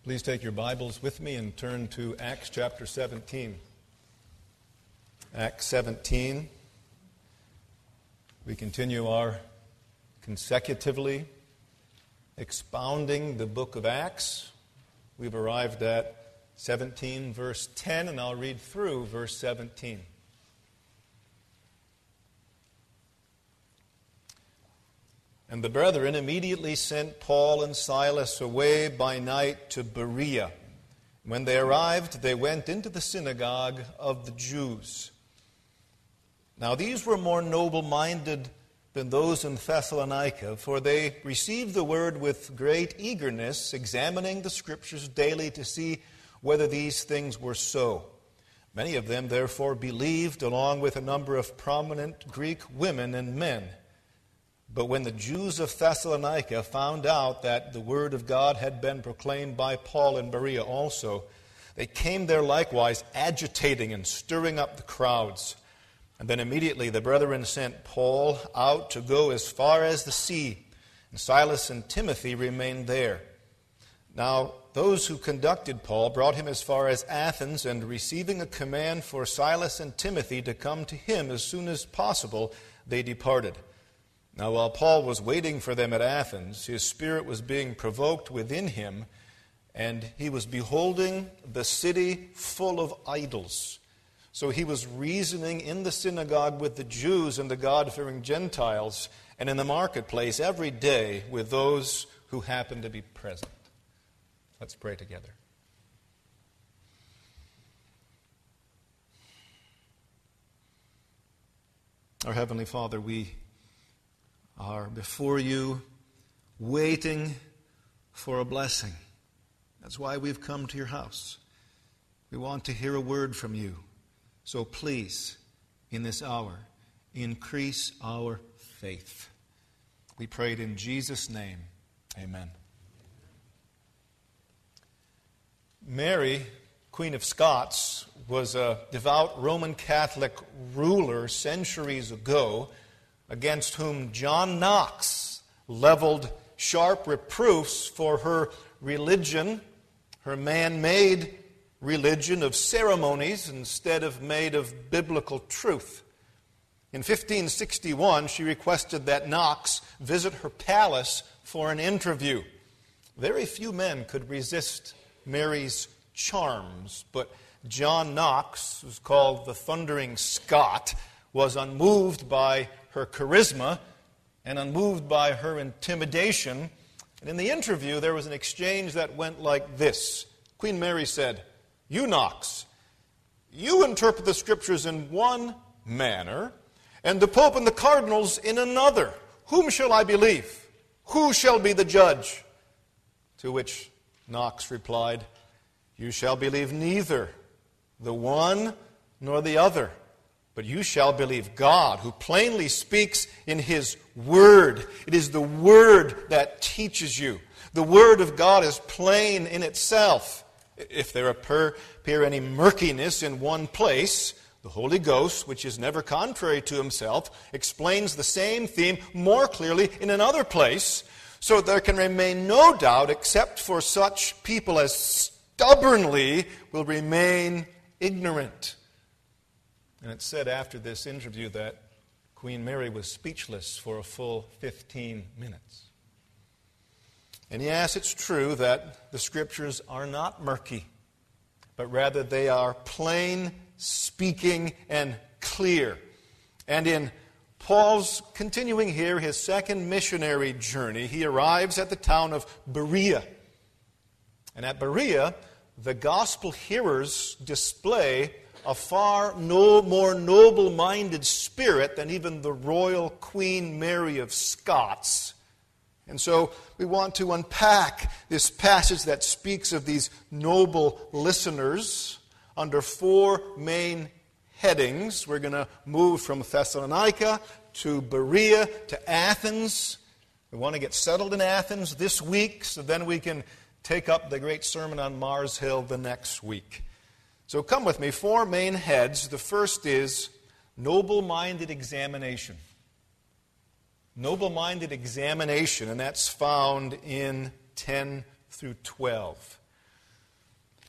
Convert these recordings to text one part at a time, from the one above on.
Please take your Bibles with me and turn to Acts chapter 17. Acts 17. We continue our consecutively expounding the book of Acts. We've arrived at 17 verse 10, and I'll read through verse 17. And the brethren immediately sent Paul and Silas away by night to Berea. When they arrived, they went into the synagogue of the Jews. Now these were more noble-minded than those in Thessalonica, for they received the word with great eagerness, examining the Scriptures daily to see whether these things were so. Many of them therefore believed, along with a number of prominent Greek women and men. But when the Jews of Thessalonica found out that the word of God had been proclaimed by Paul in Berea also, they came there likewise, agitating and stirring up the crowds. And then immediately the brethren sent Paul out to go as far as the sea, and Silas and Timothy remained there. Now those who conducted Paul brought him as far as Athens, and receiving a command for Silas and Timothy to come to him as soon as possible, they departed. Now while Paul was waiting for them at Athens, his spirit was being provoked within him, and he was beholding the city full of idols. So he was reasoning in the synagogue with the Jews and the God-fearing Gentiles, and in the marketplace every day with those who happened to be present. Let's pray together. Our Heavenly Father, we are before you waiting for a blessing. That's why we've come to your house. We want to hear a word from you. So please, in this hour, increase our faith. We pray it in Jesus' name. Amen. Mary, Queen of Scots, was a devout Roman Catholic ruler centuries ago, against whom John Knox leveled sharp reproofs for her religion, her man-made religion of ceremonies instead of made of biblical truth. In 1561, she requested that Knox visit her palace for an interview. Very few men could resist Mary's charms, but John Knox, who's called the Thundering Scot, was unmoved by her charisma and unmoved by her intimidation. And in the interview, there was an exchange that went like this. Queen Mary said, "You, Knox, you interpret the Scriptures in one manner, and the Pope and the cardinals in another. Whom shall I believe? Who shall be the judge?" To which Knox replied, "You shall believe neither the one nor the other. But you shall believe God, who plainly speaks in His Word. It is the Word that teaches you. The Word of God is plain in itself. If there appear any murkiness in one place, the Holy Ghost, which is never contrary to Himself, explains the same theme more clearly in another place, so there can remain no doubt except for such people as stubbornly will remain ignorant." And it's said after this interview that Queen Mary was speechless for a full 15 minutes. And yes, it's true that the Scriptures are not murky, but rather they are plain, speaking, and clear. And in Paul's continuing here his second missionary journey, he arrives at the town of Berea. And at Berea, the gospel hearers display a far more noble-minded spirit than even the royal Queen Mary of Scots. And so we want to unpack this passage that speaks of these noble listeners under four main headings. We're going to move from Thessalonica to Berea to Athens. We want to get settled in Athens this week, so then we can take up the great sermon on Mars Hill the next week. So come with me, four main heads. The first is noble-minded examination. Noble-minded examination, and that's found in 10 through 12.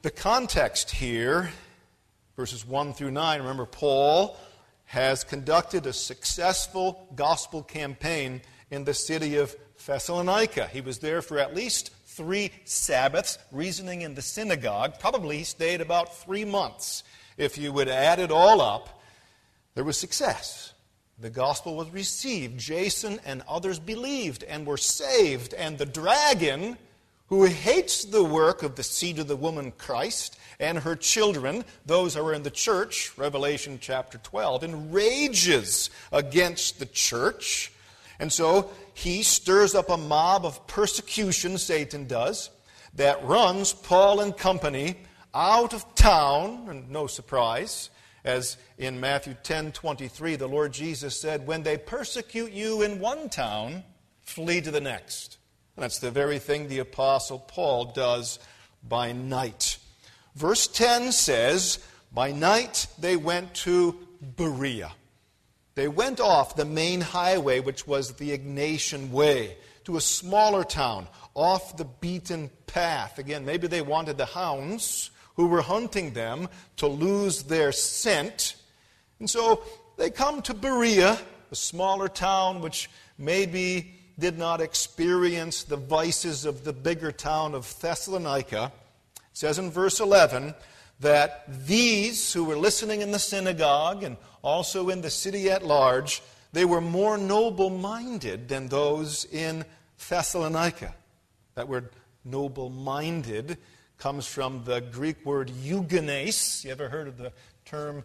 The context here, verses 1 through 9, remember Paul has conducted a successful gospel campaign in the city of Thessalonica. He was there for at least 3 Sabbaths, reasoning in the synagogue. Probably he stayed about 3 months. If you would add it all up, there was success. The gospel was received. Jason and others believed and were saved. And the dragon, who hates the work of the seed of the woman Christ and her children, those who are in the church, Revelation chapter 12, enrages against the church. And so he stirs up a mob of persecution, Satan does, that runs Paul and company out of town, and no surprise, as in Matthew 10:23, the Lord Jesus said, when they persecute you in one town, flee to the next. And that's the very thing the Apostle Paul does by night. Verse 10 says, by night they went to Berea. They went off the main highway, which was the Egnatian Way, to a smaller town, off the beaten path. Again, maybe they wanted the hounds who were hunting them to lose their scent. And so they come to Berea, a smaller town which maybe did not experience the vices of the bigger town of Thessalonica. It says in verse 11 that these who were listening in the synagogue and also in the city at large, they were more noble-minded than those in Thessalonica. That word noble-minded comes from the Greek word eugenes. You ever heard of the term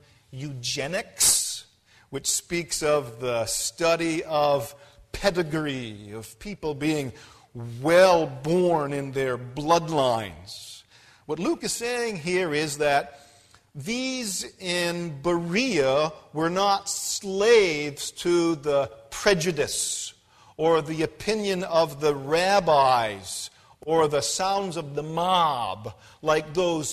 eugenics, which speaks of the study of pedigree, of people being well born in their bloodlines. What Luke is saying here is that these in Berea were not slaves to the prejudice or the opinion of the rabbis or the sounds of the mob like those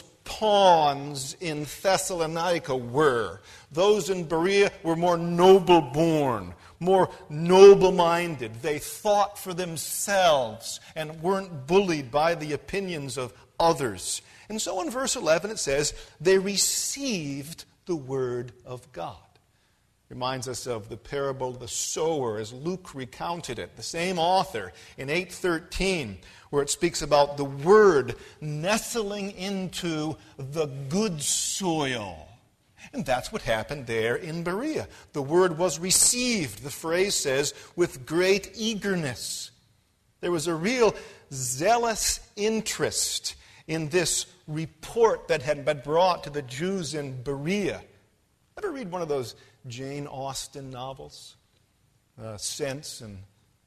pawns in Thessalonica were. Those in Berea were more noble-born, more noble-minded. They thought for themselves and weren't bullied by the opinions of others. And so in verse 11 it says, they received the word of God. Reminds us of the parable of the sower as Luke recounted it. The same author in 8:13, where it speaks about the word nestling into the good soil. And that's what happened there in Berea. The word was received, the phrase says, with great eagerness. There was a real zealous interest in this report that had been brought to the Jews in Berea. Ever read one of those Jane Austen novels? Sense and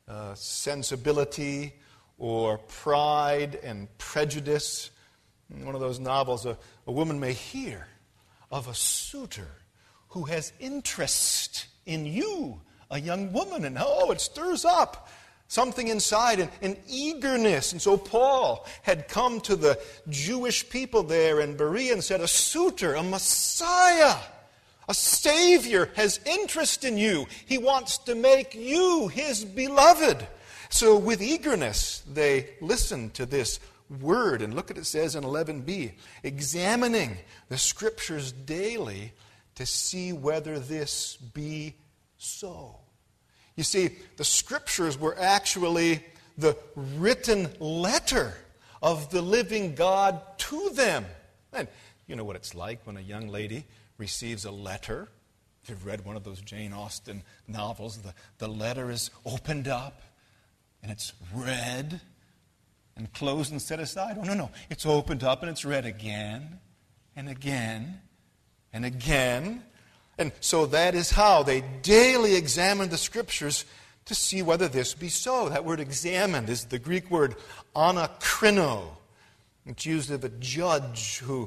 Sensibility, or Pride and Prejudice. In one of those novels, a woman may hear of a suitor who has interest in you, a young woman, and it stirs up something inside, an eagerness. And so Paul had come to the Jewish people there in Berea and said, a suitor, a Messiah, a Savior has interest in you. He wants to make you his beloved. So with eagerness, they listened to this word. And look what it says in 11b, examining the Scriptures daily to see whether this be so. You see, the Scriptures were actually the written letter of the living God to them. And you know what it's like when a young lady receives a letter. If you've read one of those Jane Austen novels, the letter is opened up and it's read and closed and set aside. Oh, no. It's opened up and it's read again and again and again. And so that is how they daily examined the Scriptures to see whether this be so. That word examined is the Greek word anakrino. It's used of a judge who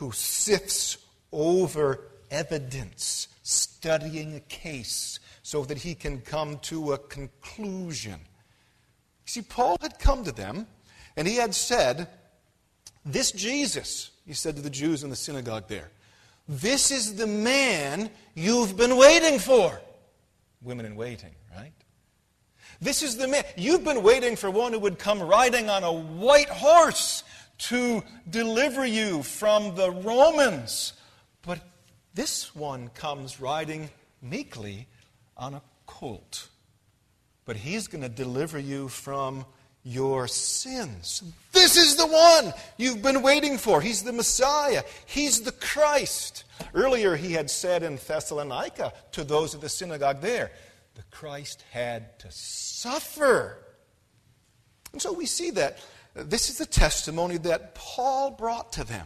sifts over evidence, studying a case so that he can come to a conclusion. See, Paul had come to them and he had said, this Jesus, he said to the Jews in the synagogue there, this is the man you've been waiting for. Women in waiting, right? This is the man. You've been waiting for one who would come riding on a white horse to deliver you from the Romans. But this one comes riding meekly on a colt. But he's going to deliver you from your sins. This is the one you've been waiting for. He's the Messiah. He's the Christ. Earlier he had said in Thessalonica to those of the synagogue there, the Christ had to suffer. And so we see that this is the testimony that Paul brought to them.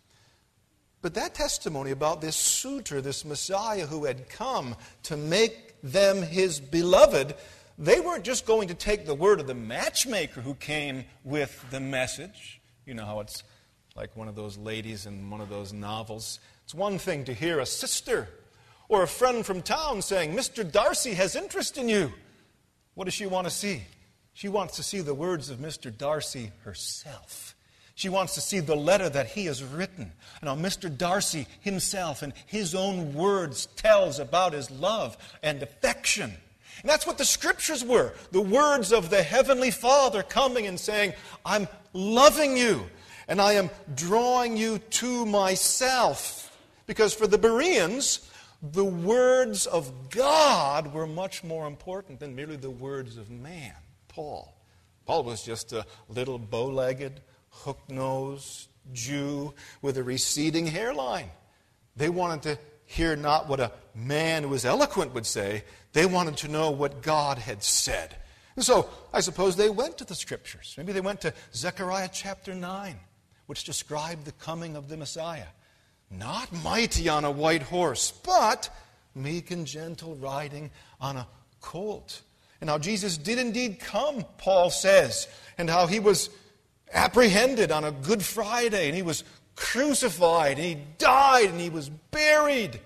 But that testimony about this suitor, this Messiah who had come to make them his beloved, they weren't just going to take the word of the matchmaker who came with the message. You know how it's like one of those ladies in one of those novels. It's one thing to hear a sister or a friend from town saying, Mr. Darcy has interest in you. What does she want to see? She wants to see the words of Mr. Darcy herself. She wants to see the letter that he has written. And how Mr. Darcy himself in his own words tells about his love and affection. And that's what the Scriptures were. The words of the Heavenly Father coming and saying, I'm loving you and I am drawing you to myself. Because for the Bereans, the words of God were much more important than merely the words of man. Paul was just a little bow-legged, hook-nosed Jew with a receding hairline. They wanted to hear not what a man who was eloquent would say. They wanted to know what God had said. And so, I suppose they went to the Scriptures. Maybe they went to Zechariah chapter 9, which described the coming of the Messiah. Not mighty on a white horse, but meek and gentle, riding on a colt. And how Jesus did indeed come, Paul says, and how he was apprehended on a Good Friday, and he was crucified, and he died, and he was buried.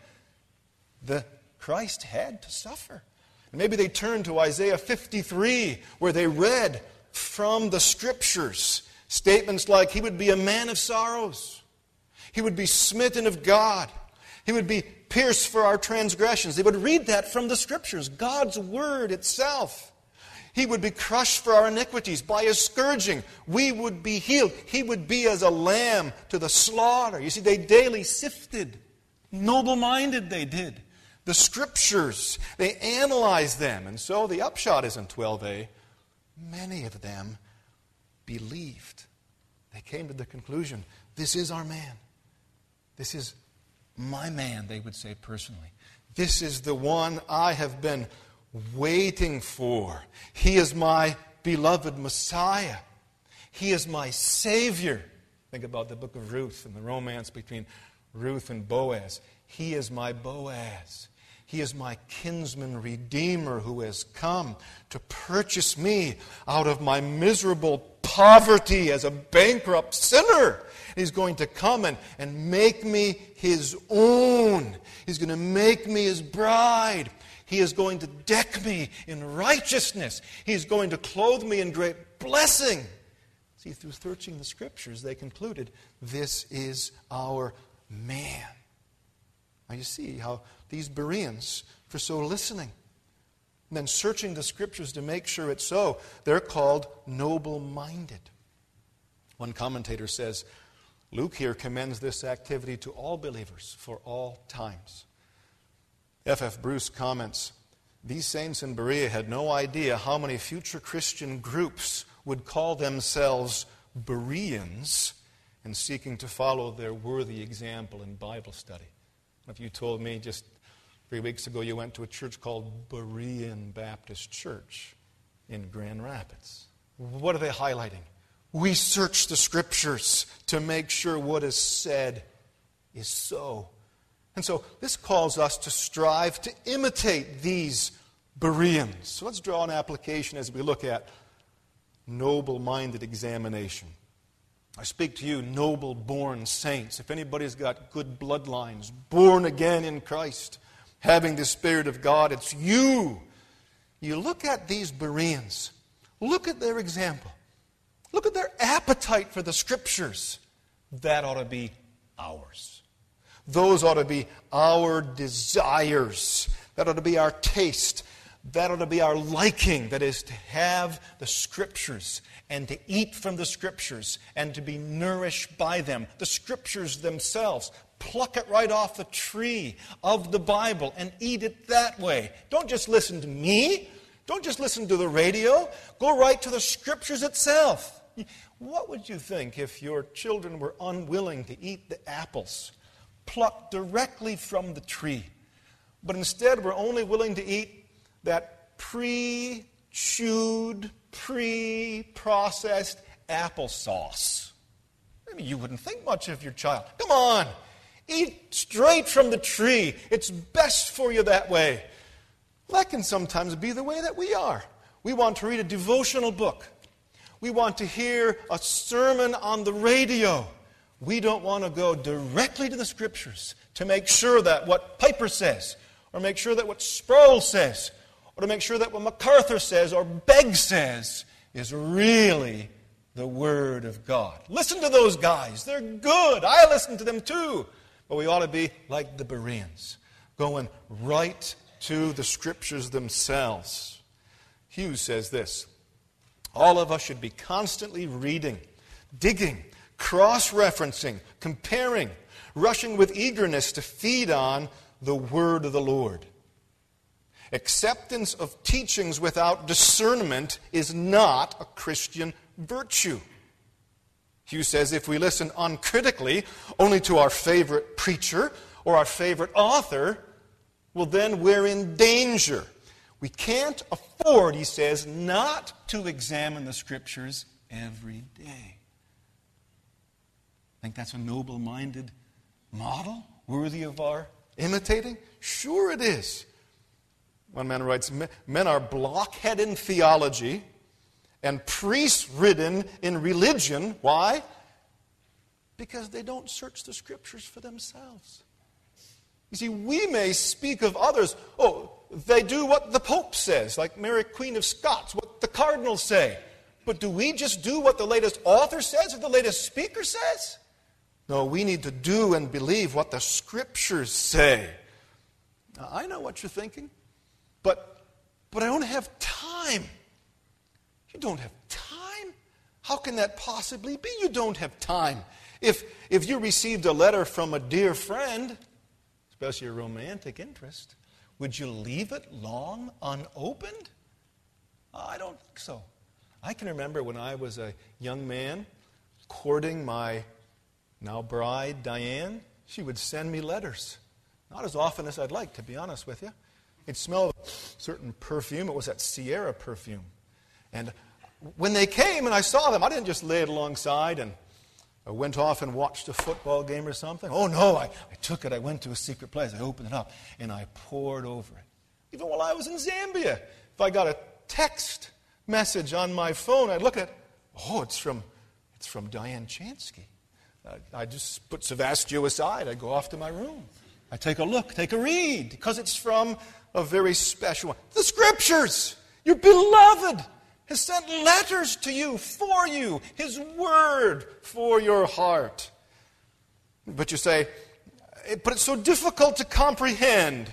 The Christ had to suffer. And maybe they turned to Isaiah 53, where they read from the Scriptures statements like, he would be a man of sorrows. He would be smitten of God. He would be pierced for our transgressions. They would read that from the Scriptures, God's Word itself. He would be crushed for our iniquities. By His scourging, we would be healed. He would be as a lamb to the slaughter. You see, they daily sifted. Noble-minded they did. The Scriptures, they analyzed them. And so the upshot is in 12a, many of them believed. They came to the conclusion, this is our man. This is my man, they would say personally. This is the one I have been waiting for. He is my beloved Messiah. He is my Savior. Think about the book of Ruth and the romance between Ruth and Boaz. He is my Boaz. He is my kinsman redeemer who has come to purchase me out of my miserable poverty as a bankrupt sinner. He's going to come and make me His own. He's going to make me His bride. He is going to deck me in righteousness. He's going to clothe me in great blessing. See, through searching the Scriptures, they concluded, this is our man. Now you see how these Bereans, for so listening, and then searching the Scriptures to make sure it's so, they're called noble-minded. One commentator says, Luke here commends this activity to all believers for all times. F.F. Bruce comments, these saints in Berea had no idea how many future Christian groups would call themselves Bereans in seeking to follow their worthy example in Bible study. If you told me just 3 weeks ago you went to a church called Berean Baptist Church in Grand Rapids, what are they highlighting? We search the Scriptures to make sure what is said is so. And so this calls us to strive to imitate these Bereans. So let's draw an application as we look at noble-minded examination. I speak to you, noble-born saints. If anybody's got good bloodlines, born again in Christ, having the Spirit of God, it's you. You look at these Bereans. Look at their example. Look at their appetite for the Scriptures. That ought to be ours. Those ought to be our desires. That ought to be our taste. That ought to be our liking, that is, to have the Scriptures and to eat from the Scriptures and to be nourished by them. The Scriptures themselves. Pluck it right off the tree of the Bible and eat it that way. Don't just listen to me. Don't just listen to the radio. Go right to the Scriptures itself. What would you think if your children were unwilling to eat the apples plucked directly from the tree, but instead were only willing to eat that pre-chewed, pre-processed applesauce? I mean, you wouldn't think much of your child. Come on, eat straight from the tree. It's best for you that way. That can sometimes be the way that we are. We want to read a devotional book. We want to hear a sermon on the radio. We don't want to go directly to the Scriptures to make sure that what Piper says, or make sure that what Sproul says, or to make sure that what MacArthur says or Begg says is really the Word of God. Listen to those guys. They're good. I listen to them too. But we ought to be like the Bereans, going right to the Scriptures themselves. Hughes says this: all of us should be constantly reading, digging, cross-referencing, comparing, rushing with eagerness to feed on the Word of the Lord. Acceptance of teachings without discernment is not a Christian virtue. Hughes says if we listen uncritically only to our favorite preacher or our favorite author, well, then we're in danger. We can't afford, he says, not to examine the Scriptures every day. Think that's a noble-minded model worthy of our imitating? Sure it is. One man writes, men are blockhead in theology and priest-ridden in religion. Why? Because they don't search the Scriptures for themselves. You see, we may speak of others, they do what the Pope says, like Mary Queen of Scots, what the cardinals say. But do we just do what the latest author says or the latest speaker says? No, we need to do and believe what the Scriptures say. Now, I know what you're thinking, but I don't have time. You don't have time? How can that possibly be? You don't have time. If you received a letter from a dear friend, especially a romantic interest, would you leave it long unopened? I don't think so. I can remember when I was a young man courting my now bride, Diane, she would send me letters. Not as often as I'd like, to be honest with you. It smelled of a certain perfume. It was that Sierra perfume. And when they came and I saw them, I didn't just lay it alongside and I went off and watched a football game or something. Oh, no, I took it. I went to a secret place. I opened it up and I poured over it. Even while I was in Zambia, if I got a text message on my phone, I'd look at it. Oh, it's from Diane Chansky. I just put Savastio aside. I go off to my room. I take a look, take a read, because it's from a very special one. The Scriptures, your beloved, has sent letters to you, for you, His Word for your heart. But you say, but it's so difficult to comprehend.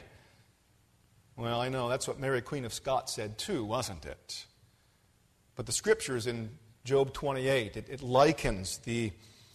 Well, I know, that's what Mary Queen of Scots said too, wasn't it? But the Scriptures in Job 28, it likens the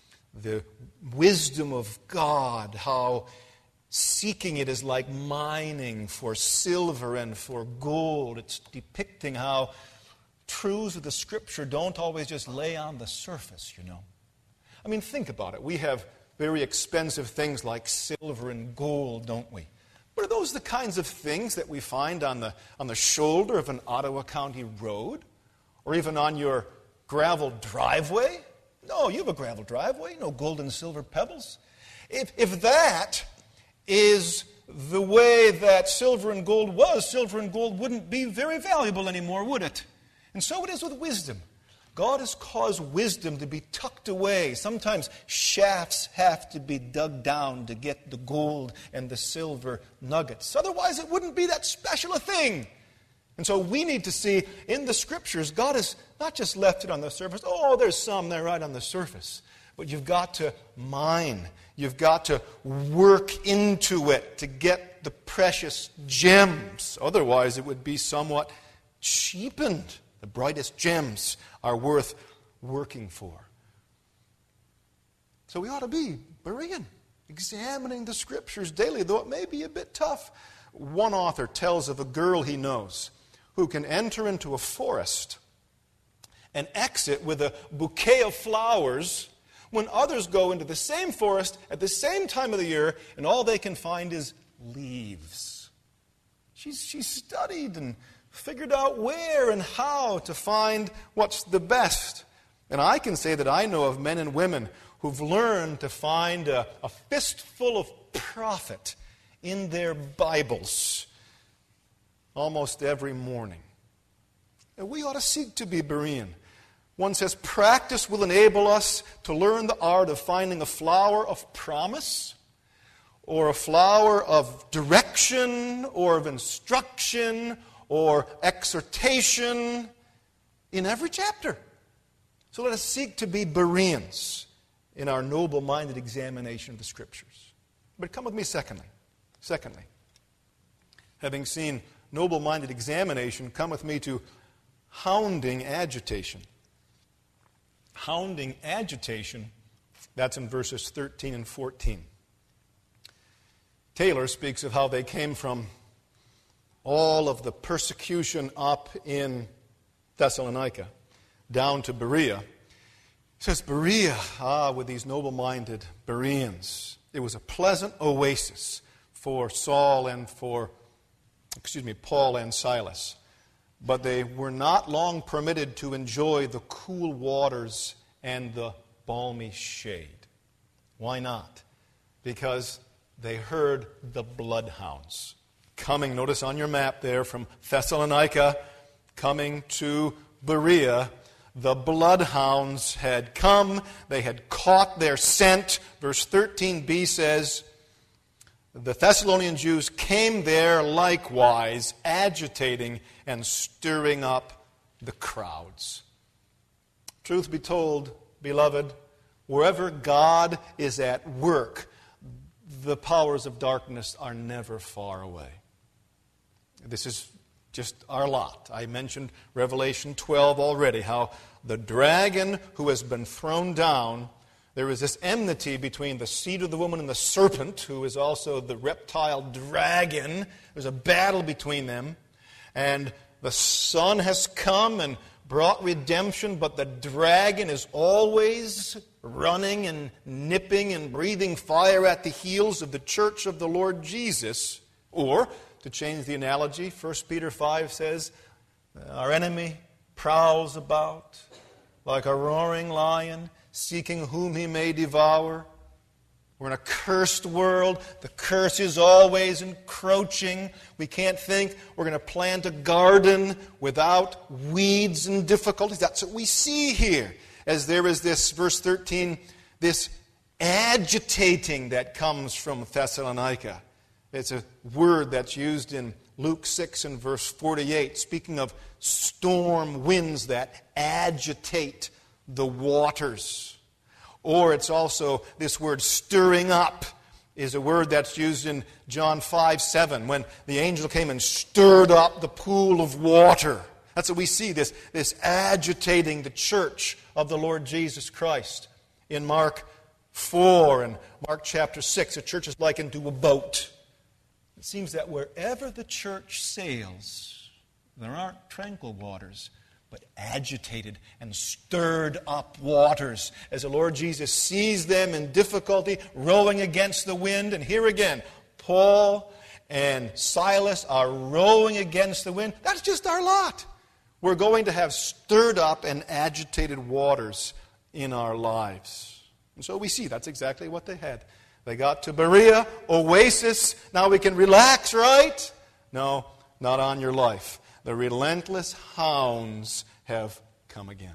wisdom of God, how seeking it is like mining for silver and for gold. It's depicting how truths of the Scripture don't always just lay on the surface, you know. I mean, think about it. We have very expensive things like silver and gold, don't we? But are those the kinds of things that we find on the shoulder of an Ottawa County road? Or even on your gravel driveway? No, you have a gravel driveway, no gold and silver pebbles. If that is the way that silver and gold was, silver and gold wouldn't be very valuable anymore, would it? And so it is with wisdom. God has caused wisdom to be tucked away. Sometimes shafts have to be dug down to get the gold and the silver nuggets. Otherwise, it wouldn't be that special a thing. And so we need to see in the Scriptures, God has not just left it on the surface. Oh, there's some there right on the surface. but you've got to mine. You've got to work into it to get the precious gems. Otherwise, it would be somewhat cheapened. The brightest gems are worth working for. So we ought to be Berean, examining the Scriptures daily, though it may be a bit tough. One author tells of a girl he knows who can enter into a forest and exit with a bouquet of flowers when others go into the same forest at the same time of the year and all they can find is leaves. She's studied and figured out where and how to find what's the best. And I can say that I know of men and women who've learned to find a fistful of profit in their Bibles almost every morning. And we ought to seek to be Berean. One says, practice will enable us to learn the art of finding a flower of promise, or a flower of direction, or of instruction, or exhortation in every chapter. So let us seek to be Bereans in our noble-minded examination of the Scriptures. But come with me secondly. Having seen noble-minded examination, come with me to hounding agitation. Hounding agitation, that's in verses 13 and 14. Taylor speaks of how they came from all of the persecution up in Thessalonica down to Berea. He says, Berea, with these noble-minded Bereans, it was a pleasant oasis for Paul and Silas. But they were not long permitted to enjoy the cool waters and the balmy shade. Why not? Because they heard the bloodhounds coming, notice on your map there, from Thessalonica, coming to Berea. The bloodhounds had come. They had caught their scent. Verse 13b says, the Thessalonian Jews came there likewise, agitating and stirring up the crowds. Truth be told, beloved, wherever God is at work, the powers of darkness are never far away. This is just our lot. I mentioned Revelation 12 already, how the dragon who has been thrown down, there is this enmity between the seed of the woman and the serpent, who is also the reptile dragon. There's a battle between them. And the Son has come and brought redemption, but the dragon is always running and nipping and breathing fire at the heels of the church of the Lord Jesus. Or, to change the analogy, 1 Peter 5 says, our enemy prowls about like a roaring lion, seeking whom he may devour. We're in a cursed world. The curse is always encroaching. We can't think we're going to plant a garden without weeds and difficulties. That's what we see here. As there is this, verse 13, this agitating that comes from Thessalonica. It's a word that's used in Luke 6 and verse 48, speaking of storm winds that agitate the waters. Or it's also this word stirring up is a word that's used in John 5:7 when the angel came and stirred up the pool of water. That's what we see, this agitating the church of the Lord Jesus Christ. In Mark 4 and Mark chapter 6, the church is likened to a boat. It seems that wherever the church sails, there aren't tranquil waters, but agitated and stirred up waters. As the Lord Jesus sees them in difficulty, rowing against the wind. And here again, Paul and Silas are rowing against the wind. That's just our lot. We're going to have stirred up and agitated waters in our lives. And so we see that's exactly what they had. They got to Berea, oasis. Now we can relax, right? No, not on your life. The relentless hounds have come again.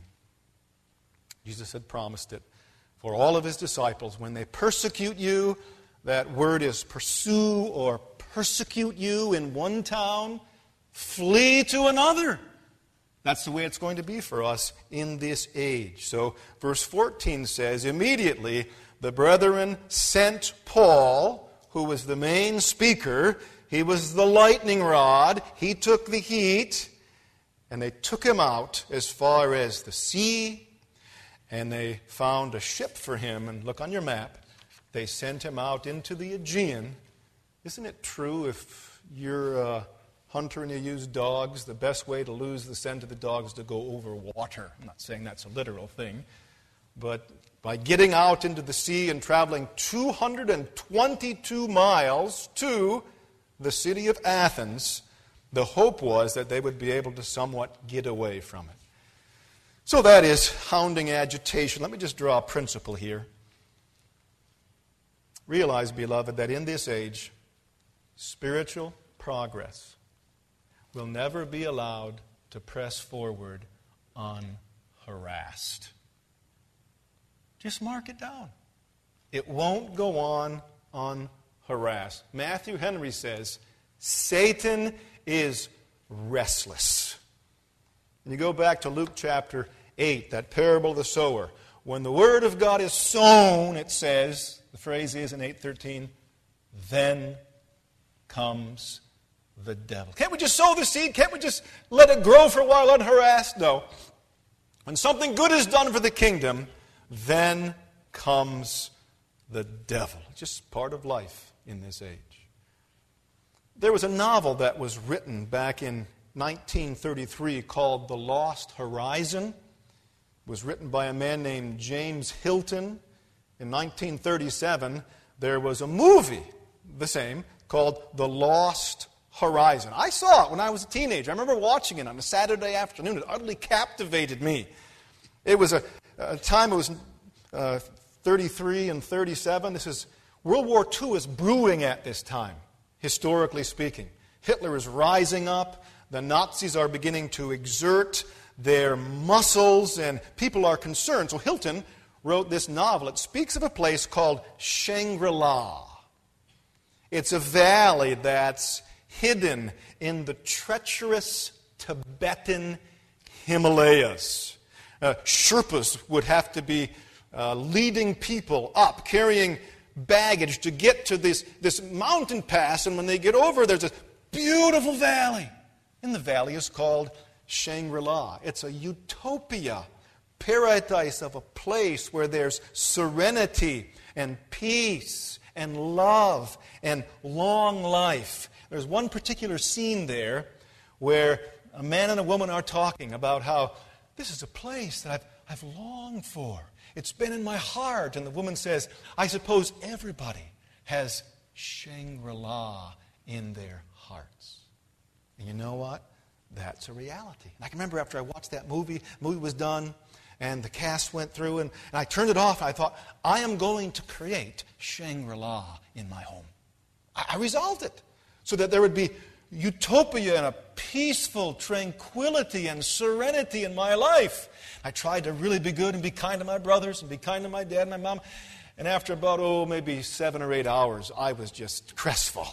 Jesus had promised it for all of his disciples. When they persecute you, that word is pursue or persecute you in one town, flee to another. That's the way it's going to be for us in this age. So verse 14 says, immediately the brethren sent Paul, who was the main speaker. He was the lightning rod. He took the heat. And they took him out as far as the sea. And they found a ship for him. And look on your map. They sent him out into the Aegean. Isn't it true if you're a hunter and you use dogs, the best way to lose the scent of the dog is to go over water? I'm not saying that's a literal thing. But by getting out into the sea and traveling 222 miles to the city of Athens, the hope was that they would be able to somewhat get away from it. So that is hounding agitation. Let me just draw a principle here. Realize, beloved, that in this age, spiritual progress will never be allowed to press forward unharassed. Just mark it down. It won't go on unharassed. Matthew Henry says, Satan is restless. And you go back to Luke chapter 8, that parable of the sower. When the word of God is sown, it says, the phrase is in 8:13, then comes the devil. Can't we just sow the seed? Can't we just let it grow for a while unharassed? No. When something good is done for the kingdom, then comes the devil. It's just part of life in this age. There was a novel that was written back in 1933 called The Lost Horizon. It was written by a man named James Hilton. In 1937, there was a movie, the same, called The Lost Horizon. I saw it when I was a teenager. I remember watching it on a Saturday afternoon. It utterly captivated me. It was a time, it was 33 and 37. This is World War II is brewing at this time, historically speaking. Hitler is rising up. The Nazis are beginning to exert their muscles, and people are concerned. So Hilton wrote this novel. It speaks of a place called Shangri-La. It's a valley that's hidden in the treacherous Tibetan Himalayas. Sherpas would have to be leading people up, carrying baggage to get to this mountain pass, and when they get over, there's a beautiful valley. And the valley is called Shangri-La. It's a utopia, paradise of a place where there's serenity and peace and love and long life. There's one particular scene there where a man and a woman are talking about how this is a place that I've longed for. It's been in my heart. And the woman says, I suppose everybody has Shangri-La in their hearts. And you know what? That's a reality. And I can remember after I watched that movie, the movie was done, and the cast went through, and I turned it off, and I thought, I am going to create Shangri-La in my home. I resolved it so that there would be utopia and a peaceful tranquility and serenity in my life. I tried to really be good and be kind to my brothers and be kind to my dad and my mom. And after about, maybe 7 or 8 hours, I was just crestfallen.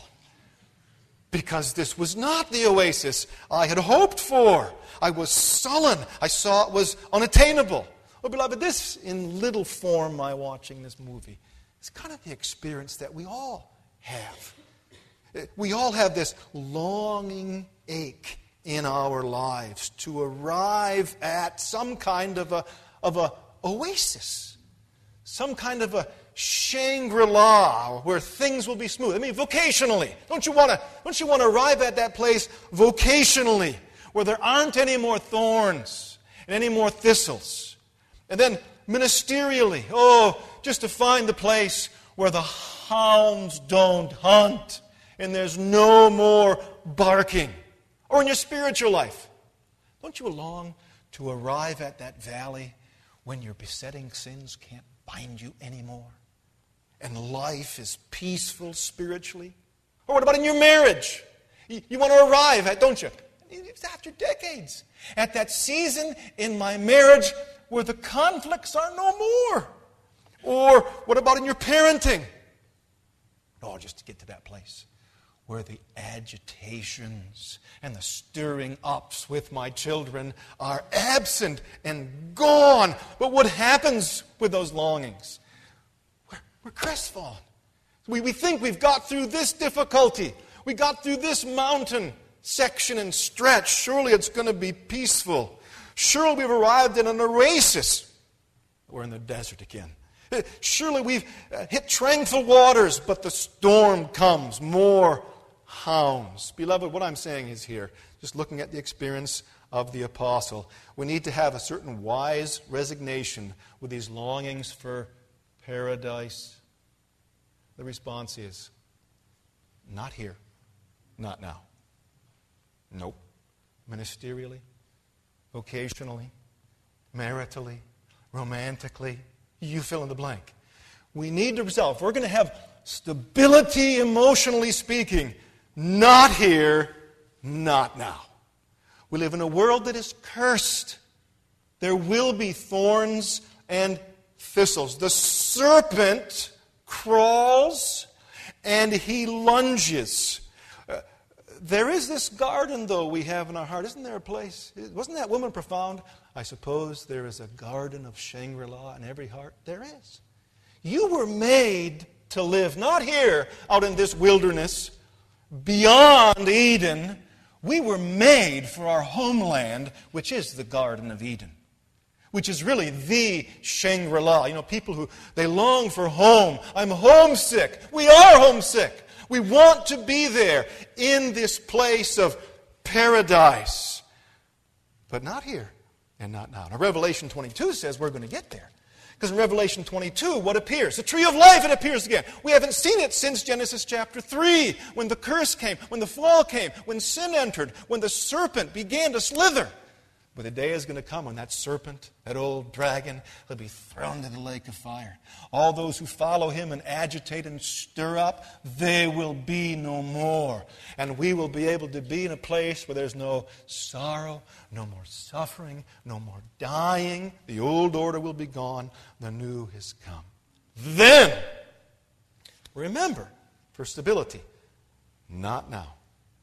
Because this was not the oasis I had hoped for. I was sullen. I saw it was unattainable. Oh, beloved, this in little form, my watching this movie, is kind of the experience that we all have. We all have this longing ache in our lives to arrive at some kind of a oasis, some kind of a Shangri-La where things will be smooth. I mean, vocationally, don't you want to arrive at that place vocationally, where there aren't any more thorns and any more thistles? And then ministerially, just to find the place where the hounds don't hunt and there's no more barking. Or in your spiritual life, don't you long to arrive at that valley when your besetting sins can't bind you anymore and life is peaceful spiritually? Or what about in your marriage? You want to arrive at, don't you? It's after decades. At that season in my marriage where the conflicts are no more. Or what about in your parenting? Just to get to that place where the agitations and the stirring ups with my children are absent and gone. But what happens with those longings? We're crestfallen. We think we've got through this difficulty. We got through this mountain section and stretch. Surely it's going to be peaceful. Surely we've arrived in an oasis. We're in the desert again. Surely we've hit tranquil waters, but the storm comes. More hounds. Beloved, what I'm saying is here, just looking at the experience of the apostle, we need to have a certain wise resignation with these longings for paradise. The response is, not here, not now. Nope. Ministerially, vocationally, maritally, romantically, you fill in the blank. We need to resolve. If we're going to have stability emotionally speaking, not here, not now. We live in a world that is cursed. There will be thorns and thistles. The serpent crawls and he lunges. There is this garden, though, we have in our heart. Isn't there a place? Wasn't that woman profound? I suppose there is a garden of Shangri-La in every heart. There is. You were made to live, not here, out in this wilderness, beyond Eden. We were made for our homeland, which is the Garden of Eden, which is really the Shangri-La. You know, people who, they long for home. I'm homesick. We are homesick. We want to be there in this place of paradise. But not here and not now. Now, Revelation 22 says we're going to get there. Because in Revelation 22, what appears? The tree of life, it appears again. We haven't seen it since Genesis chapter 3, when the curse came, when the fall came, when sin entered, when the serpent began to slither. But the day is going to come when that serpent, that old dragon, will be thrown into the lake of fire. All those who follow him and agitate and stir up, they will be no more. And we will be able to be in a place where there's no sorrow, no more suffering, no more dying. The old order will be gone. The new has come. Then, remember, for stability, not now,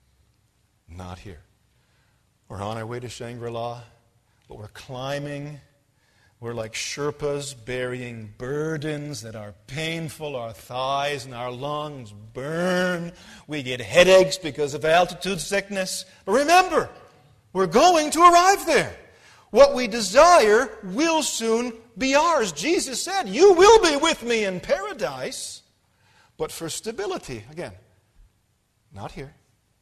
not here. We're on our way to Shangri-La, but we're climbing. We're like Sherpas bearing burdens that are painful. Our thighs and our lungs burn. We get headaches because of altitude sickness. But remember, we're going to arrive there. What we desire will soon be ours. Jesus said, you will be with me in paradise. But for stability, again, not here,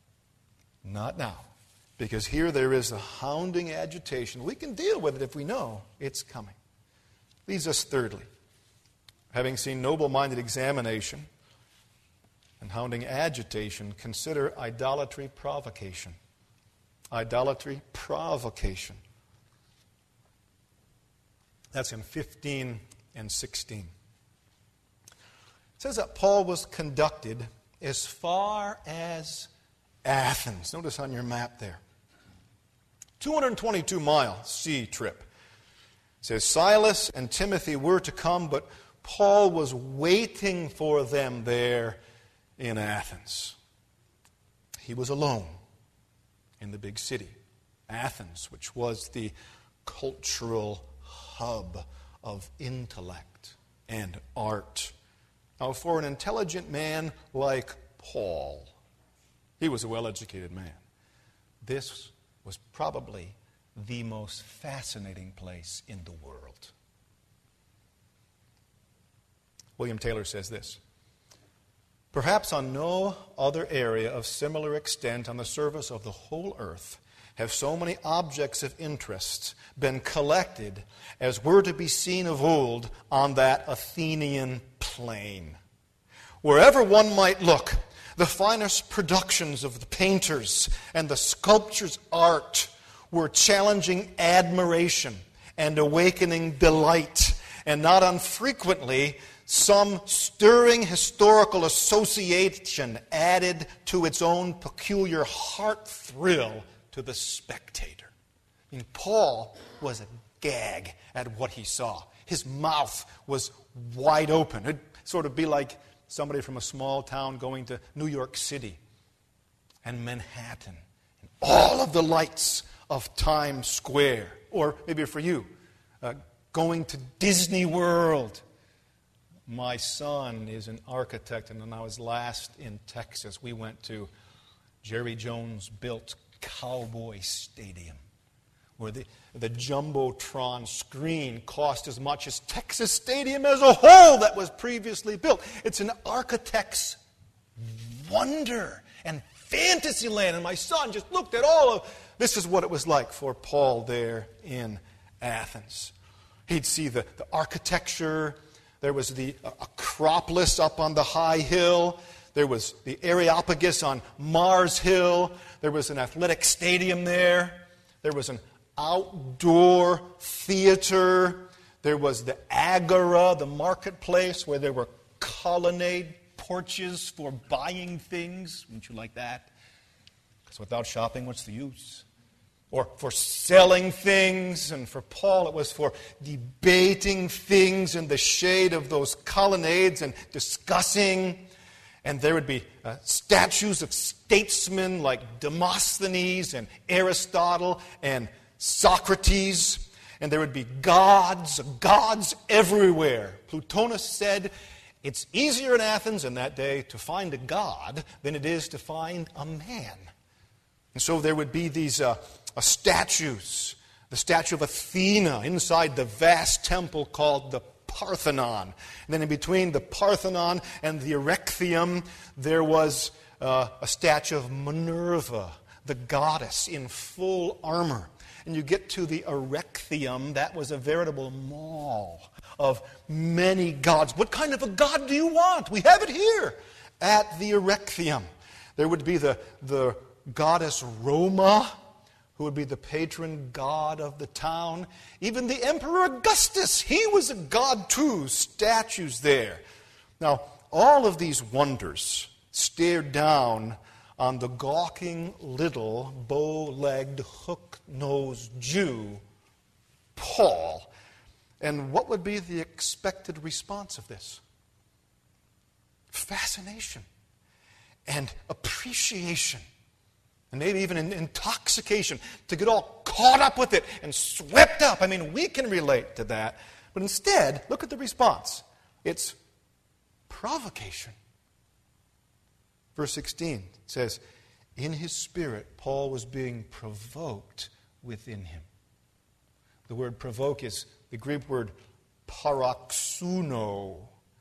not now. Because here there is a hounding agitation. We can deal with it if we know it's coming. Leads us thirdly, having seen noble-minded examination and hounding agitation, consider idolatry provocation. Idolatry provocation. That's in 15 and 16. It says that Paul was conducted as far as Athens. Notice on your map there. 222-mile sea trip. It says Silas and Timothy were to come, but Paul was waiting for them there in Athens. He was alone in the big city, Athens, which was the cultural hub of intellect and art. Now, for an intelligent man like Paul, he was a well-educated man, this was probably the most fascinating place in the world. William Taylor says this: perhaps on no other area of similar extent on the surface of the whole earth have so many objects of interest been collected as were to be seen of old on that Athenian plain. Wherever one might look, the finest productions of the painters and the sculptors' art were challenging admiration and awakening delight, and not unfrequently some stirring historical association added to its own peculiar heart thrill to the spectator. I mean, Paul was a gag at what he saw. His mouth was wide open. It'd sort of be like somebody from a small town going to New York City and Manhattan and all of the lights of Times Square. Or maybe for you, going to Disney World. My son is an architect, and when I was last in Texas, we went to Jerry Jones-built Cowboy Stadium, where the Jumbotron screen cost as much as Texas Stadium as a whole that was previously built. It's an architect's wonder and fantasy land. And my son just looked at all of this. Is what it was like for Paul there in Athens. He'd see the architecture. There was the Acropolis up on the high hill. There was the Areopagus on Mars Hill. There was an athletic stadium there. There was an outdoor theater. There was the Agora, the marketplace, where there were colonnade porches for buying things. Wouldn't you like that? Because without shopping, what's the use? Or for selling things, and for Paul it was for debating things in the shade of those colonnades and discussing. And there would be statues of statesmen like Demosthenes and Aristotle and Socrates. And there would be gods everywhere. Plutonus said, it's easier in Athens in that day to find a god than it is to find a man. And so there would be these statues. The statue of Athena inside the vast temple called the Parthenon. And then in between the Parthenon and the Erechtheum, there was a statue of Minerva, the goddess, in full armor. And you get to the Erechtheum, that was a veritable mall of many gods. What kind of a god do you want? We have it here at the Erechtheum. There would be the goddess Roma, who would be the patron god of the town. Even the Emperor Augustus, he was a god too. Statues there. Now, all of these wonders stare down on the gawking little bow-legged, hook-nosed Jew, Paul. And what would be the expected response of this? Fascination and appreciation. And maybe even an intoxication, to get all caught up with it and swept up. I mean, we can relate to that. But instead, look at the response. It's provocation. Verse 16 says, in his spirit, Paul was being provoked within him. The word provoke is the Greek word paroxuno.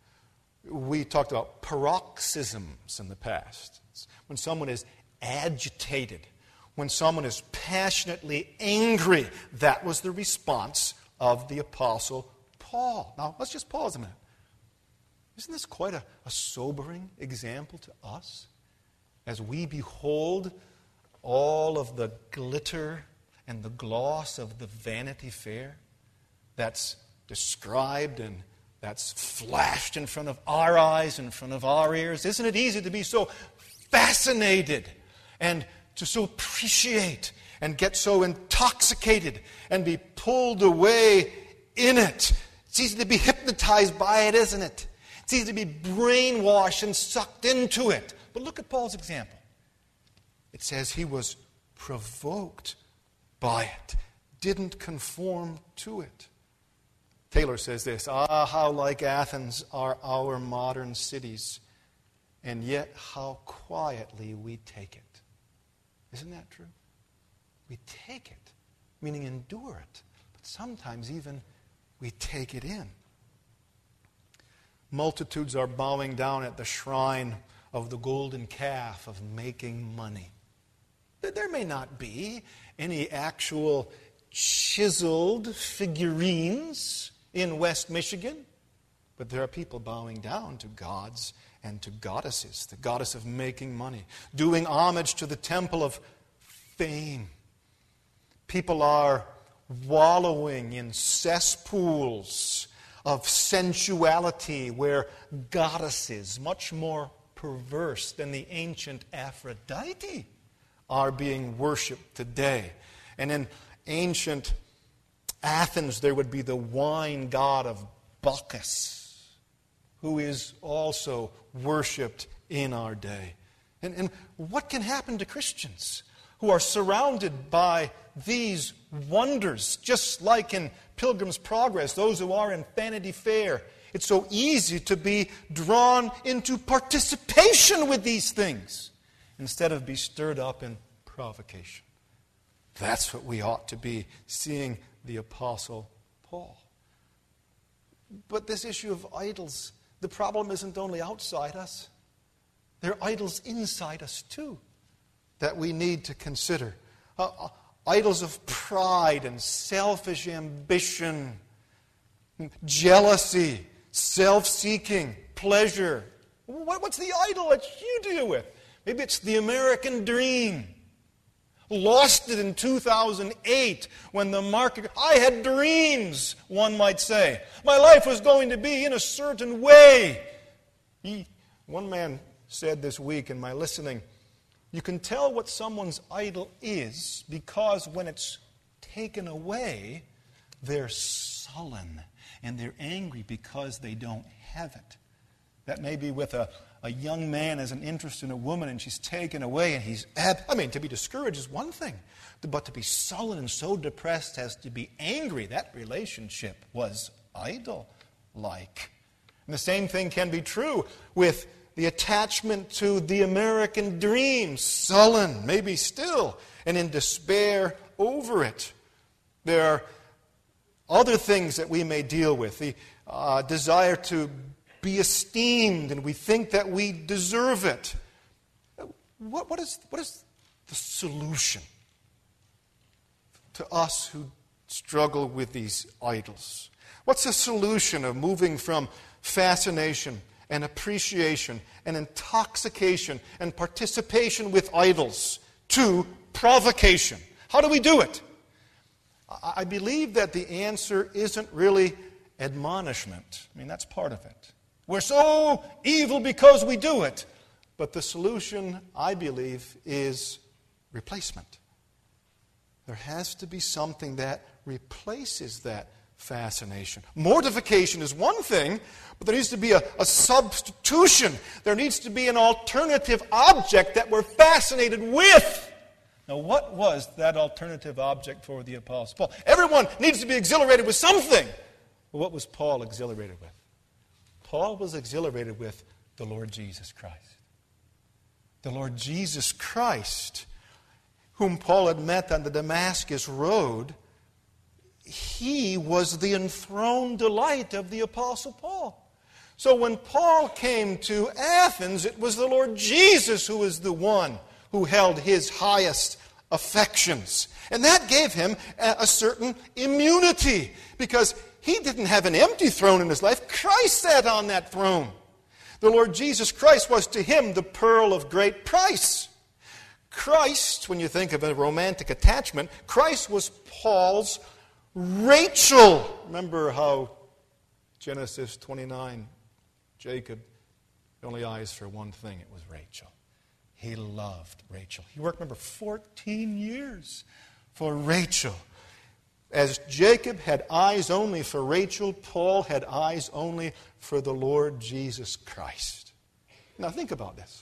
We talked about paroxysms in the past. It's when someone is agitated, when someone is passionately angry. That was the response of the Apostle Paul. Now, let's just pause a minute. Isn't this quite a sobering example to us as we behold all of the glitter and the gloss of the Vanity Fair that's described and that's flashed in front of our eyes, in front of our ears? Isn't it easy to be so fascinated and to so appreciate and get so intoxicated and be pulled away in it? It's easy to be hypnotized by it, isn't it? It's easy to be brainwashed and sucked into it. But look at Paul's example. It says he was provoked by it, didn't conform to it. Taylor says this, how like Athens are our modern cities, and yet how quietly we take it. Isn't that true? We take it, meaning endure it, but sometimes even we take it in. Multitudes are bowing down at the shrine of the golden calf of making money. There may not be any actual chiseled figurines in West Michigan, but there are people bowing down to gods and to goddesses, the goddess of making money, doing homage to the temple of fame. People are wallowing in cesspools of sensuality where goddesses, much more perverse than the ancient Aphrodite, are being worshipped today. And in ancient Athens, there would be the wine god of Bacchus, who is also worshipped in our day. And what can happen to Christians who are surrounded by these wonders, just like in Pilgrim's Progress, those who are in Vanity Fair? It's so easy to be drawn into participation with these things instead of be stirred up in provocation. That's what we ought to be seeing the Apostle Paul. But this issue of idols, the problem isn't only outside us. There are idols inside us too that we need to consider. Idols of pride and selfish ambition, jealousy, self-seeking, pleasure. What's the idol that you deal with? Maybe it's the American dream. Lost it in 2008 when the market... I had dreams, one might say. My life was going to be in a certain way. One man said this week in my listening, you can tell what someone's idol is because when it's taken away, they're sullen and they're angry because they don't have it. That may be with a young man has an interest in a woman and she's taken away and he's... to be discouraged is one thing, but to be sullen and so depressed as to be angry, that relationship was idol-like. And the same thing can be true with the attachment to the American dream, sullen, maybe still, and in despair over it. There are other things that we may deal with, the desire to be esteemed, and we think that we deserve it. What is the solution to us who struggle with these idols? What's the solution of moving from fascination and appreciation and intoxication and participation with idols to provocation? How do we do it? I believe that the answer isn't really admonishment. That's part of it. We're so evil because we do it. But the solution, I believe, is replacement. There has to be something that replaces that fascination. Mortification is one thing, but there needs to be a substitution. There needs to be an alternative object that we're fascinated with. Now, what was that alternative object for the Apostle Paul? Everyone needs to be exhilarated with something. Well, what was Paul exhilarated with? Paul was exhilarated with the Lord Jesus Christ. The Lord Jesus Christ, whom Paul had met on the Damascus Road, he was the enthroned delight of the Apostle Paul. So when Paul came to Athens, it was the Lord Jesus who was the one who held his highest affections. And that gave him a certain immunity, because he didn't have an empty throne in his life. Christ sat on that throne. The Lord Jesus Christ was to him the pearl of great price. Christ, when you think of a romantic attachment, Christ was Paul's Rachel. Remember how Genesis 29, Jacob only eyes for one thing. It was Rachel. He loved Rachel. He worked, remember, 14 years for Rachel. As Jacob had eyes only for Rachel, Paul had eyes only for the Lord Jesus Christ. Now think about this.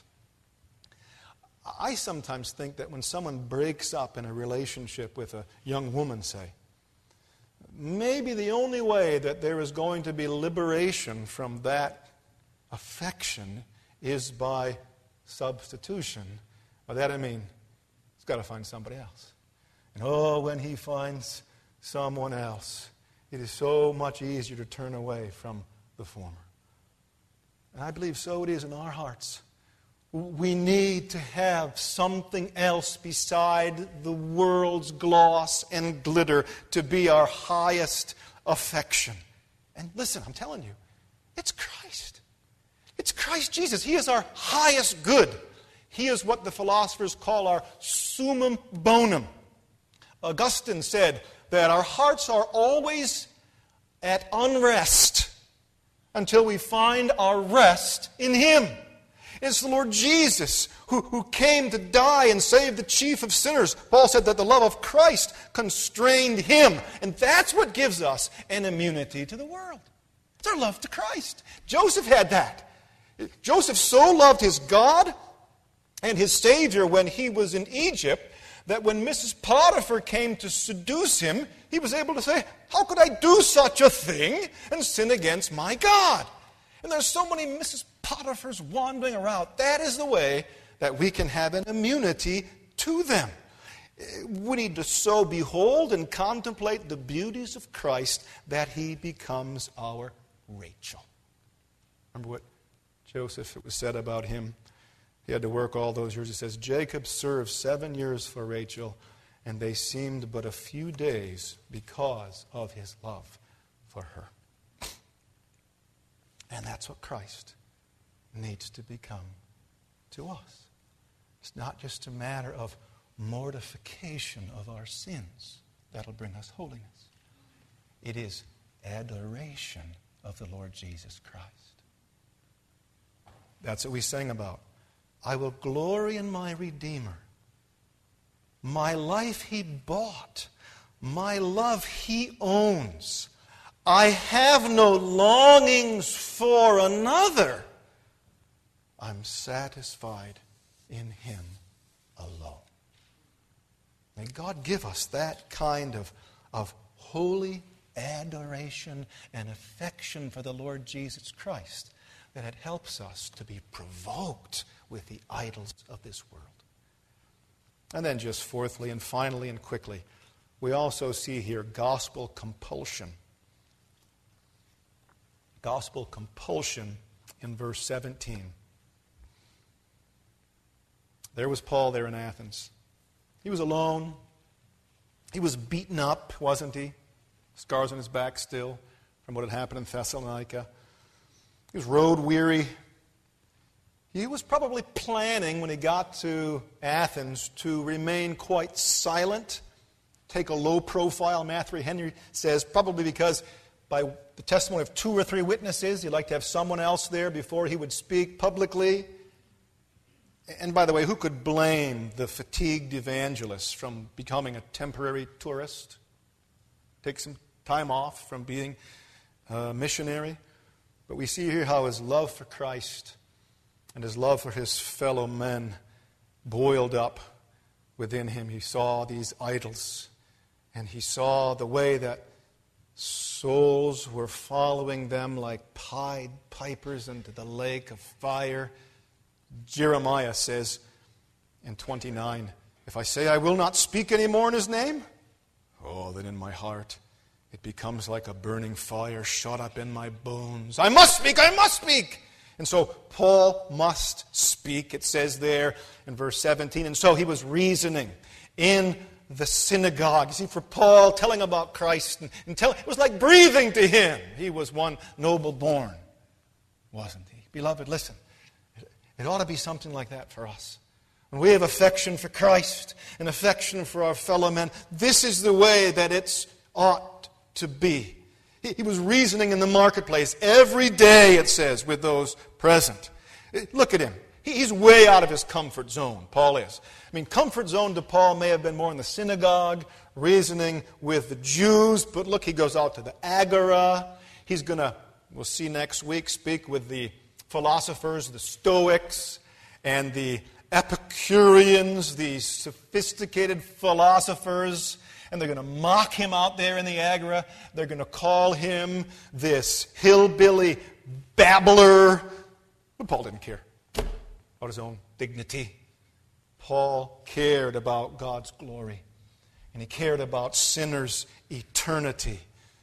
I sometimes think that when someone breaks up in a relationship with a young woman, say, maybe the only way that there is going to be liberation from that affection is by substitution. By that I mean, he's got to find somebody else. And when he finds someone else, it is so much easier to turn away from the former. And I believe so it is in our hearts. We need to have something else beside the world's gloss and glitter to be our highest affection. And listen, I'm telling you, it's Christ. It's Christ Jesus. He is our highest good. He is what the philosophers call our summum bonum. Augustine said that our hearts are always at unrest until we find our rest in Him. It's the Lord Jesus who came to die and save the chief of sinners. Paul said that the love of Christ constrained Him. And that's what gives us an immunity to the world. It's our love to Christ. Joseph had that. Joseph so loved his God and his Savior when he was in Egypt, that when Mrs. Potiphar came to seduce him, he was able to say, how could I do such a thing and sin against my God? And there's so many Mrs. Potiphars wandering around. That is the way that we can have an immunity to them. We need to so behold and contemplate the beauties of Christ that he becomes our Rachel. Remember what Joseph, it was said about him. He had to work all those years. He says, Jacob served 7 years for Rachel, and they seemed but a few days because of his love for her. And that's what Christ needs to become to us. It's not just a matter of mortification of our sins that'll bring us holiness. It is adoration of the Lord Jesus Christ. That's what we sang about. I will glory in my Redeemer. My life he bought. My love he owns. I have no longings for another. I'm satisfied in him alone. May God give us that kind of holy adoration and affection for the Lord Jesus Christ, that it helps us to be provoked with the idols of this world. And then just fourthly and finally and quickly, we also see here gospel compulsion. Gospel compulsion in verse 17. There was Paul there in Athens. He was alone. He was beaten up, wasn't he? Scars on his back still from what had happened in Thessalonica. He was road weary. He was probably planning when he got to Athens to remain quite silent, take a low profile. Matthew Henry says probably because by the testimony of 2 or 3 witnesses, he'd like to have someone else there before he would speak publicly. And by the way, who could blame the fatigued evangelist from becoming a temporary tourist? Take some time off from being a missionary. But we see here how his love for Christ and his love for his fellow men boiled up within him. He saw these idols, and he saw the way that souls were following them like Pied Pipers into the lake of fire. Jeremiah says in 29, if I say I will not speak any more in his name, oh, then in my heart it becomes like a burning fire shut up in my bones. I must speak, I must speak. And so Paul must speak, it says there in verse 17. And so he was reasoning in the synagogue. You see, for Paul, telling about Christ, it was like breathing to him. He was one noble born, wasn't he? Beloved, listen, it ought to be something like that for us. When we have affection for Christ and affection for our fellow men, this is the way that it ought to be. He was reasoning in the marketplace every day, it says, with those present. Look at him. He's way out of his comfort zone, Paul is. I mean, comfort zone to Paul may have been more in the synagogue, reasoning with the Jews, but look, he goes out to the agora. He's going to, we'll see next week, speak with the philosophers, the Stoics, and the Epicureans, the sophisticated philosophers, and they're going to mock him out there in the agora. They're going to call him this hillbilly babbler. But Paul didn't care about his own dignity. Paul cared about God's glory, and he cared about sinners' eternity.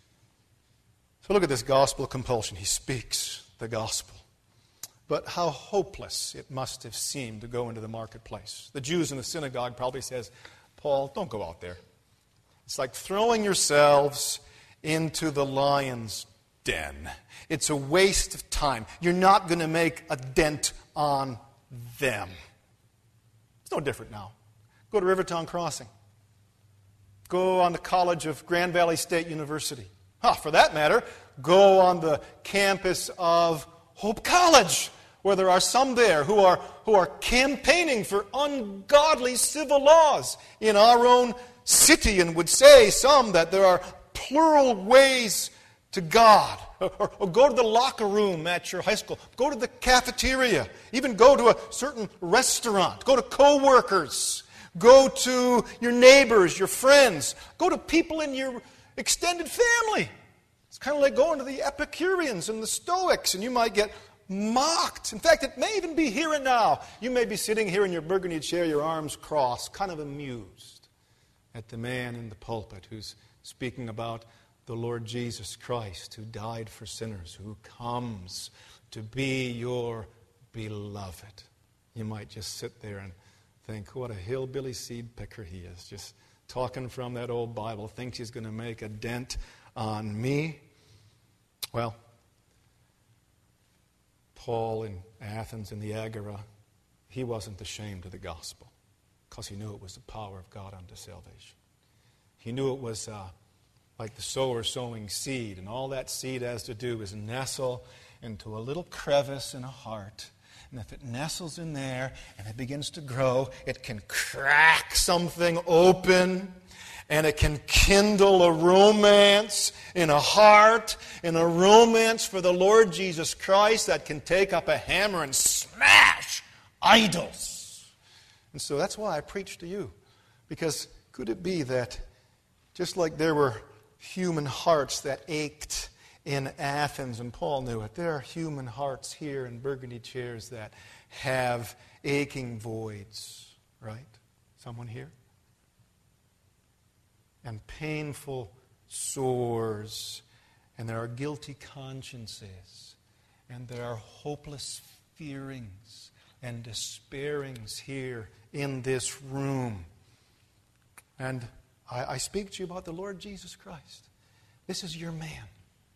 So look at this gospel compulsion. He speaks the gospel. But how hopeless it must have seemed to go into the marketplace. The Jews in the synagogue probably says, Paul, don't go out there. It's like throwing yourselves into the lion's den. It's a waste of time. You're not going to make a dent on them. It's no different now. Go to Rivertown Crossing. Go on the college of Grand Valley State University. For that matter, go on the campus of Hope College, where there are some there who are campaigning for ungodly civil laws in our own city, and would say, some, that there are plural ways to God. Or go to the locker room at your high school. Go to the cafeteria. Even go to a certain restaurant. Go to co-workers. Go to your neighbors, your friends. Go to people in your extended family. It's kind of like going to the Epicureans and the Stoics, and you might get mocked. In fact, it may even be here and now. You may be sitting here in your burgundy chair, your arms crossed, kind of amused at the man in the pulpit who's speaking about the Lord Jesus Christ, who died for sinners, who comes to be your beloved. You might just sit there and think, what a hillbilly seed picker he is, just talking from that old Bible, thinks he's going to make a dent on me. Well, Paul in Athens in the Agora, he wasn't ashamed of the gospel because he knew it was the power of God unto salvation. He knew it was like the sower sowing seed, and all that seed has to do is nestle into a little crevice in a heart. And if it nestles in there and it begins to grow, it can crack something open, and it can kindle a romance in a heart, and a romance for the Lord Jesus Christ that can take up a hammer and smash idols. And so that's why I preach to you. Because could it be that just like there were human hearts that ached in Athens, and Paul knew it, there are human hearts here in burgundy chairs that have aching voids, right? Someone here? And painful sores, and there are guilty consciences, and there are hopeless fearings and despairings here in this room. And I speak to you about the Lord Jesus Christ. This is your man.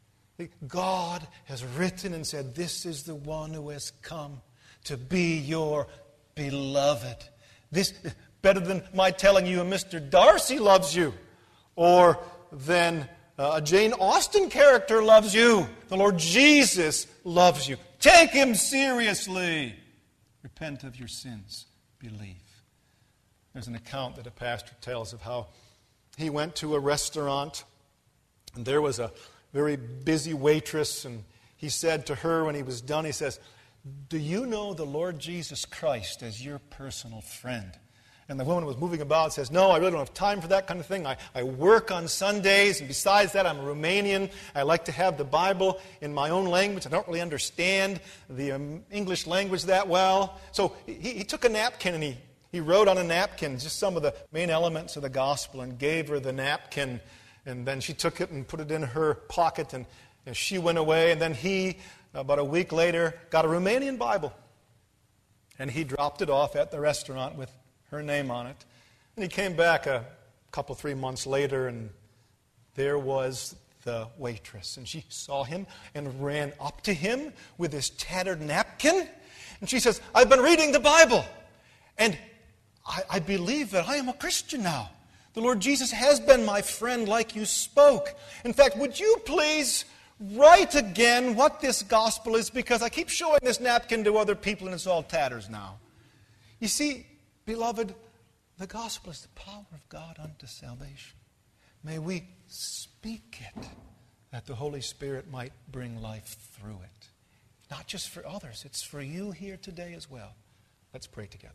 God has written and said, this is the one who has come to be your beloved. This better than my telling you Mr. Darcy loves you, or than a Jane Austen character loves you. The Lord Jesus loves you. Take Him seriously. Repent of your sins. Believe. There's an account that a pastor tells of how he went to a restaurant, and there was a very busy waitress, and he said to her when he was done, he says, do you know the Lord Jesus Christ as your personal friend? And the woman was moving about and says, no, I really don't have time for that kind of thing. I work on Sundays, and besides that, I'm a Romanian. I like to have the Bible in my own language. I don't really understand the English language that well. So he took a napkin, and he wrote on a napkin just some of the main elements of the gospel and gave her the napkin. And then she took it and put it in her pocket, and she went away. And then he, about a week later, got a Romanian Bible. And he dropped it off at the restaurant with her name on it. And he came back a couple, 3 months later, and there was the waitress. And she saw him and ran up to him with his tattered napkin. And she says, I've been reading the Bible, and I believe that I am a Christian now. The Lord Jesus has been my friend like you spoke. In fact, would you please write again what this gospel is, because I keep showing this napkin to other people and it's all tatters now. You see, beloved, the gospel is the power of God unto salvation. May we speak it, that the Holy Spirit might bring life through it. Not just for others, it's for you here today as well. Let's pray together.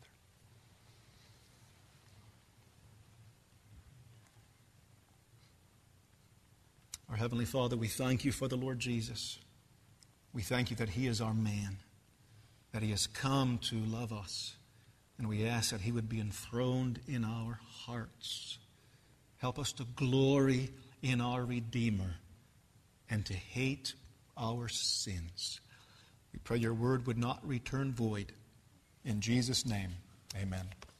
Our Heavenly Father, we thank you for the Lord Jesus. We thank you that He is our man, that He has come to love us, and we ask that He would be enthroned in our hearts. Help us to glory in our Redeemer and to hate our sins. We pray your word would not return void. In Jesus' name, amen.